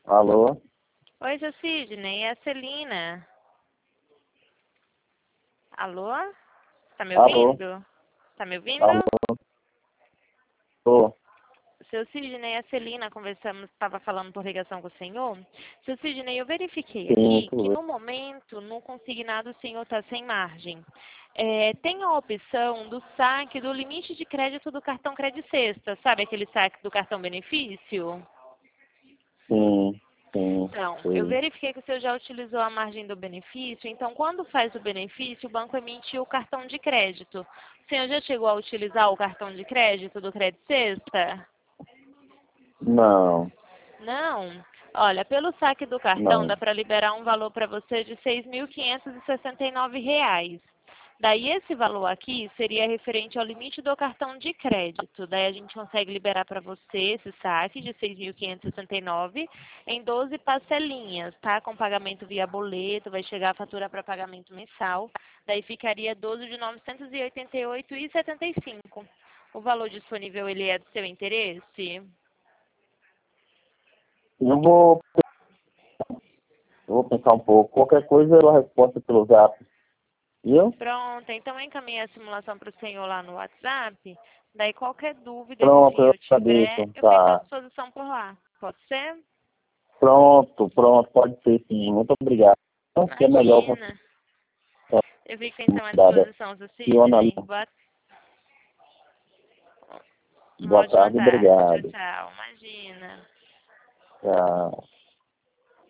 Alô? Oi, seu Sidney, é a Celina. Alô? Tá me Alô? ouvindo? Tá me ouvindo? Alô? Tô. Seu Sidney, é a Celina, conversamos, estava falando por ligação com o senhor. Seu Sidney, eu verifiquei Sim, aqui que tudo. no momento, no consignado, o senhor está sem margem. Tem a opção do saque do limite de crédito do cartão Crédito Sexta, sabe aquele saque do cartão benefício? Sim, sim, Então, eu sei. verifiquei que o senhor já utilizou a margem do benefício, então quando faz o benefício, o banco emite o cartão de crédito. O senhor já chegou a utilizar o cartão de crédito do Crédito Sexta? Não, Não. Olha, pelo saque do cartão não. dá para liberar um valor para você de R$ 6.569. Daí esse valor aqui seria referente ao limite do cartão de crédito. Daí a gente consegue liberar para você esse saque de 6.569 em 12 parcelinhas, tá? Com pagamento via boleto, vai chegar a fatura para pagamento mensal. Daí ficaria 12 de R$ 988,75. O valor disponível ele é do seu interesse? Eu vou pensar um pouco. Qualquer coisa eu dou a resposta pelo zap. Viu? Pronto, então eu encaminhei a simulação para o senhor lá no WhatsApp. Daí qualquer dúvida que o Pronto, eu senhor tiver, agradeço. eu fico à Tá. disposição por lá. Pode ser? Pronto, pronto. Pode ser sim. Muito obrigado. Que é melhor você. Imagina. Eu fico então à Obrigada. disposição, seu Fiona, Sidney. Uma boa ótima tarde. tarde. Tchau, Obrigado. tchau. Imagina. Tchau.